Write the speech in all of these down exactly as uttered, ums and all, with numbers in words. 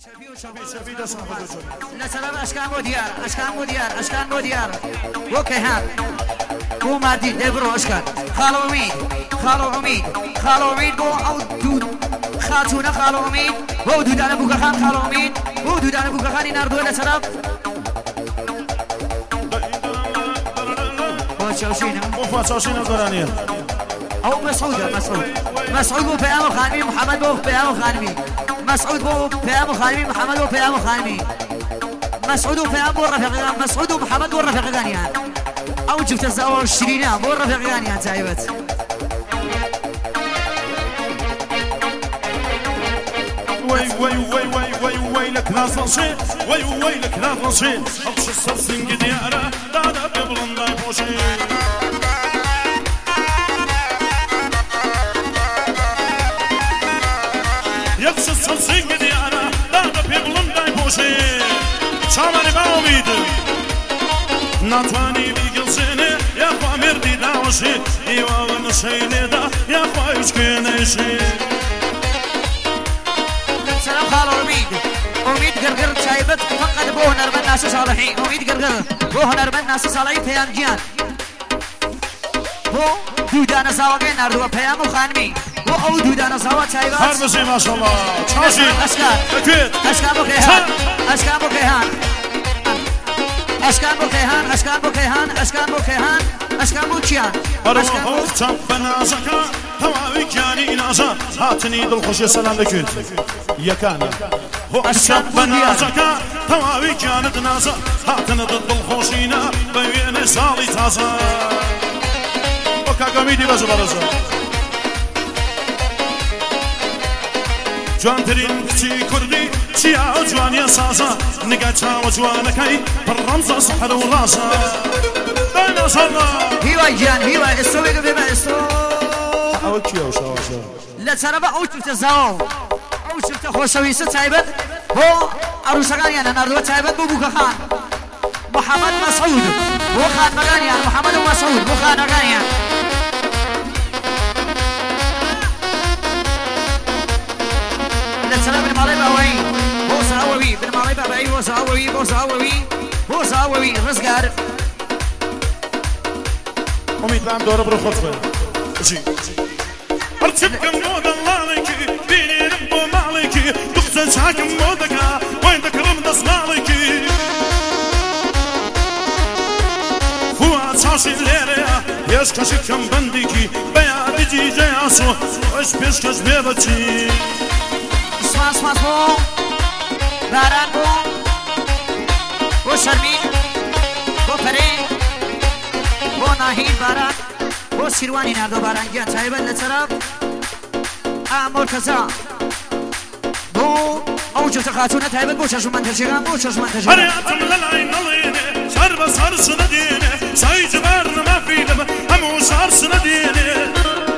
لا سلام اشکان بو دیار اشکان بو دیار اشکان بو دیار اوکی ها بو مادی دبرو اشکان خالو امید خالو امید خالو امید بو او دود خاتونه خالو امید بو دودانه بو خان خالو امید بو دودانه بو خان ناردو لا سلام بو شوشينا بو شوشينا دورانيه او مسعود مسعود مسعود بو بيامو خانمي محمد بو بيامو خانمي مسعود بو بيامو خانمي محمد بو بيامو خانمي مسعود بو بيامو رفيق مسعود بو محمد بو رفيق غانيان او جبت الزاويه الشرينه بو رفيق غانيان تعبت وي وي وي وي وي وي لك لا صنشي وي وي لك لا صنشي امشي الصرصين قدياره دادا بيبلن لا بوشي يكسر الصنصين قدياره دادا بيبلن لا بوشي شامني ما اميد ناتواني بيقلسيني يا اخوة مردي داوشي ايوا ونشيني دا يا اخوة يشكينيشي سلام خالو اميد اميد قرقر شايبت فقد بو هنر من ناس صالحين اميد قرقر بو هنر من ناس صالحين بيان جيان بو دودانا ساوغين ناردو بيامو خانمي بو او دودانا ساوا شايبت هرمزي ما شاء الله تشاشي اشكال اكيد اشكال بو كيهان اشكال بو كيهان اشكال بو كيهان اشكال بو كيهان اشكال بو كيهان اشكال بو كيان اشكال بو تشبنا زكا هواوي كاني نازا هاتني بالخوش سلام لكيد يا كان هو تشبنا زكا هواوي كانت نازا هاتني ضد الخوشينا بين سالي تازا وكا قميدي بزو برزو جوان ترين كتي كردي تيا جوانيا سازا نقاتا وجوانكاي بالرمزة سحر وراسا داينا صرنا هيوا جان هيوا السوق بما السوق او كيو شو شو لا ترى او شفت زاو او شفت خوشويسه تايبت هو عروسان يعني ناردو تايبت بو بوخان محمد مسعود بو خان مغاني محمد مسعود بو خان مغاني السلام بن مالي باوي بو ساوي بن مالي باوي بو ساوي بو ساوي بو ساوي رزقار امید بهم دوره برو خود بره اجي ارتبكم مود اللاليكي بيني بو ماليكي دقزن شاكم مودكا وين تكرم دس ماليكي فوات شاشي الليريا يشكشي كم بنديكي بيا ديجي جياسو وش بيشكش بيبتي اسمع اسمع اسمع باران بو بو شرمين بو فرين بو ناهين باران بو سيرواني ناردو باران جان تايبا لطرف امور كذا بو او جفت خاتونة تايبا بو شاشو من تشيغان بو شاشو من تشيغان هرياتم للعين نليني شرب صار سنديني سايج بارن ما في دم همو صار سنديني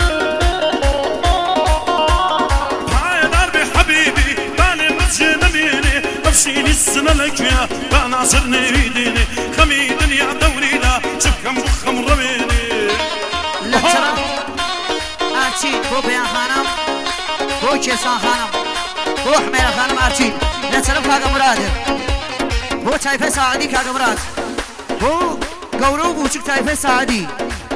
نفسيني السنة لك يا بناصرني بيديني خمي دنيا دوري لا شبكم بخم رميني لا ترى ارتين بو بيان خانم بو كيسان خانم بو حميرة خانم ارتين لا ترى كاغا مراد بو تايفة ساعدي كاغا مراد بو قورو بوشك تايفة ساعدي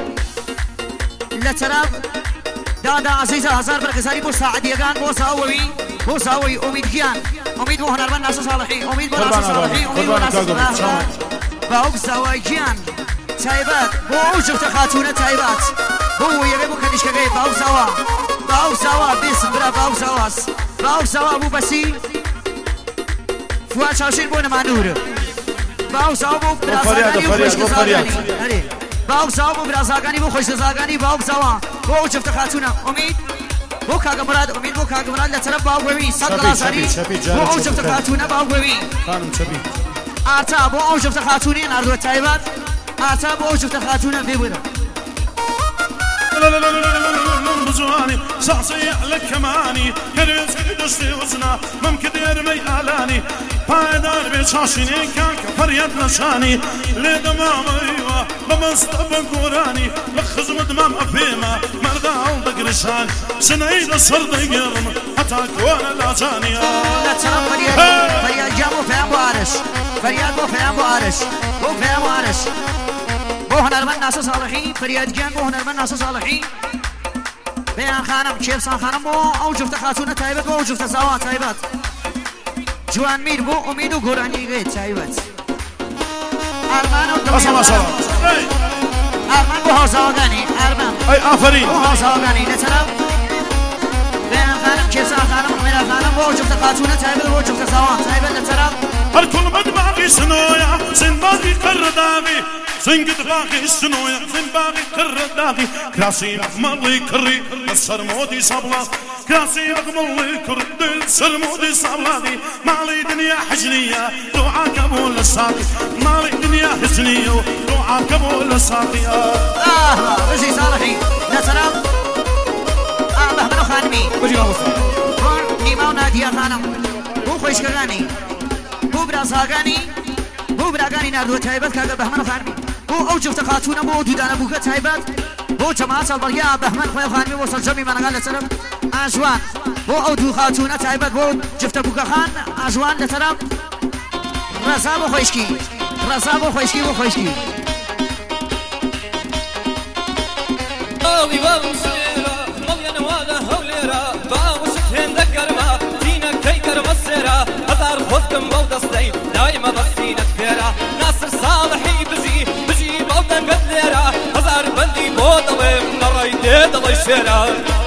لا ترى دادا عزيزة هزار برقزاري بو ساعدي يقان بو ساوي بو ساوي اميد جيان اميد بو هنرمن ناس صالحين اميد بو ناس صالحين اميد بو ناس صالحين باوك ساوي جيان تايبات بو شفت خاتونة تايبات بو يبي بو كديش كغي باوك سوا باوك سوا بسم برا باوك سواس باوك سوا بو بسي فوات شاشين بو نمانور باوك سوا بو برازاغاني بو خوش كزاغاني باوك سوا بو برازاغاني بو خوش كزاغاني باوك سوا بو شفت خاتونة اميد بو كاغا مراد اميد بو كاغا مراد لطرف باوغوي صد لازاري بو او شفت خاتونه باوغوي خانم شبي آتا بو او شفت خاتوني ناردو تايبات آتا بو او شفت خاتونه بيبودا لا لا لا لا بزواني شخصي على كماني كريز دشتي وزنا ممكن يرمي آلاني پایدار به چاشینی کن که فریاد نشانی لیدمام ایوا بمستبن قرانی لخزمت مام افیما مرد عالد گرشان سنعید سرد گرم حتی کوانا لاجانیا فریاد بۆ فەیان بۆ ئارش بۆ فەیان بۆ ئارش بۆ هونەرمەند ناسە ساڵحی فریادگیان بۆ هونەرمەند ناسە ساڵحی بەیان خانم کێبسان خانم بۆ ئەو جفتە خاتونە تایبەت بۆ ئەو جفتە زاوا تایبەت جوان میر بۆ ئومید و گۆرانی گەیت تایبەت ئارمان و ئارمان بۆ هاوساوەکانی ئارمان ئەی ئافرین بۆ هاوساوەکانی لەچەرە بەیان خانم کێبسان خانم ئومێرا خانم بۆ ئەو جفتە خاتونە تایبەت بۆ جفتە زاوا تایبەت لەچەرە هەرکوڵ بەدباقی سنۆیە سنباقی قڕداوی زنگت باقی سنۆیە سنباقی قڕداوی کراسی ئەقمەڵی کڕی لە سەرمۆدی سەبڵا کراسی ئەقمەڵی کڕ دل سەرمۆدی سەبڵادی ماڵی دنیا حجنیە دوعاکە بۆ لە ساقی ماڵی دنیا حجنیە و دوعاکە بۆ لە ساقیە ڕژی ساڵحی لەچەرە بەهمن و خانمی بۆ نیما و نادیە خانم بۆ خۆشکەکانی بۆ برازاگانی بۆ براگانی نردووە تایبەت کاگە بەهمن و خانمی بۆ ئەو جفتە خاتونە بۆ دوودانە بووکە تایبەت بۆ جەماعەت سەڵبەرگیا بەهمن خۆی و خانمی بۆ سەرجەمی مانەکان لەسەرم ئاژوان بۆ ئەو دوو خاتونە تایبەت بۆ جفتە بووکەخان ئاژوان لەسەرم ڕەزا بۆ خۆشکی ڕەزا بۆ خۆشکی بۆ خۆشکی خۆتم بەو دەستەی دایمە بەستینت فێرە ناسر ساڵحی بژی بژی بەو دەنگت لێرە هەزار بەندی بۆ دەڵێم نەڕای دێ دەڵی شێرە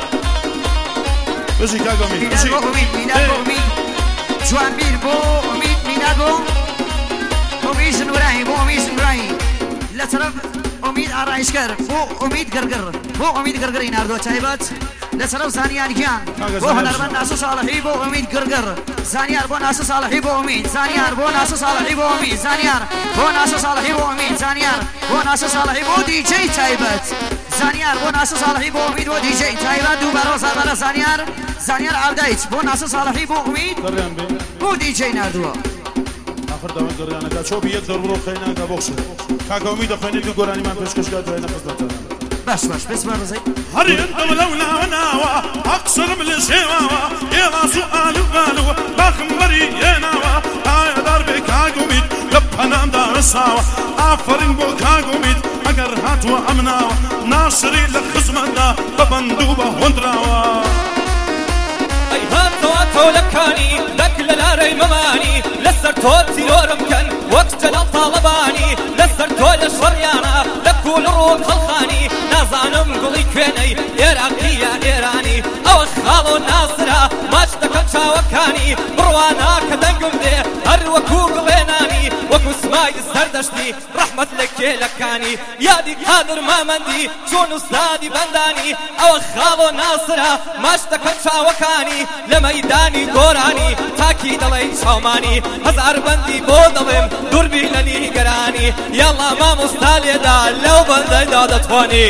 بژی کاگە ئومید بژی میناد بۆ ئومید جوان بیر بۆ ئومید میناد بۆ ئومید ژنوورایی بۆ ئومید ژنوورایی لە تەرەف ئومید ئارایشکەر بۆ ئومید گەرگەر بۆ ئومید گەرگەری ناردووە تایبەت لە سەرەو زانیارگیان بۆ هەنەرمەند ناسە ساڵحی بۆ ئومید گەرگەر زانیار بۆ ناسە ساڵحی بۆ ئومید زانیار بۆ ناسە ساڵحی بۆ ئومید زانیار بۆ ناسە ساڵحی بۆ ئومید زانیار بۆ ناسە ساڵحی بۆ دیجەی تایبەت زانیار بۆ ناسە ساڵحی بۆ ئومید بۆ دیجەی تایبەت دوو بەرەو زابەرە زانیار زانیار ئاودایت بۆ ناسە ساڵحی بۆ ئومید بۆ دیجەی ناردووە آخر داوای گەڕیانەکە چۆبی یەک دەربڕۆ خەیناکە بۆخشە کاگە ئومید دەخوێنێت کە گۆرانیمان پێشکەشکات دوای نەخزمەتە باش باش بس بار زي هريت ولو ناوا اقصر من الشواوا يا سؤال قالوا باخم بري ناوا هاي ضربي كاغوميد لبنا دار الساوا افرين بو كاغوميد اگر هاتوا امناوا ناصري لخزمنا ببندوبه هندراوا اي هاتوا تولكاني لك للاري مماني لسر توتي يورم كان وقت الطالباني لسر تول الشريانه لكل روح الخاني نازانم قولي كويني عراقي يا ايراني او خالو ناصرة ماجدك شاوكاني بروانا كدنقم دي هر وكو قليناني وكو سماي سردشتي رحمة لك لكاني يا دي قادر ما مندي شون استادي بنداني او خالو ناصرة ماجدك شاوكاني لميداني قوراني تاكي دلي شوماني هزار بندي بودلم دربي لني قراني يلا ما مستالي دا لو بندي دا دتواني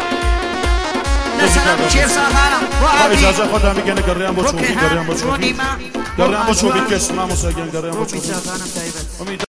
اجازه خدا میگه گریان با چوبی گریان با چوبی گریان با چوبی کس ما مساگن گریان با چوبی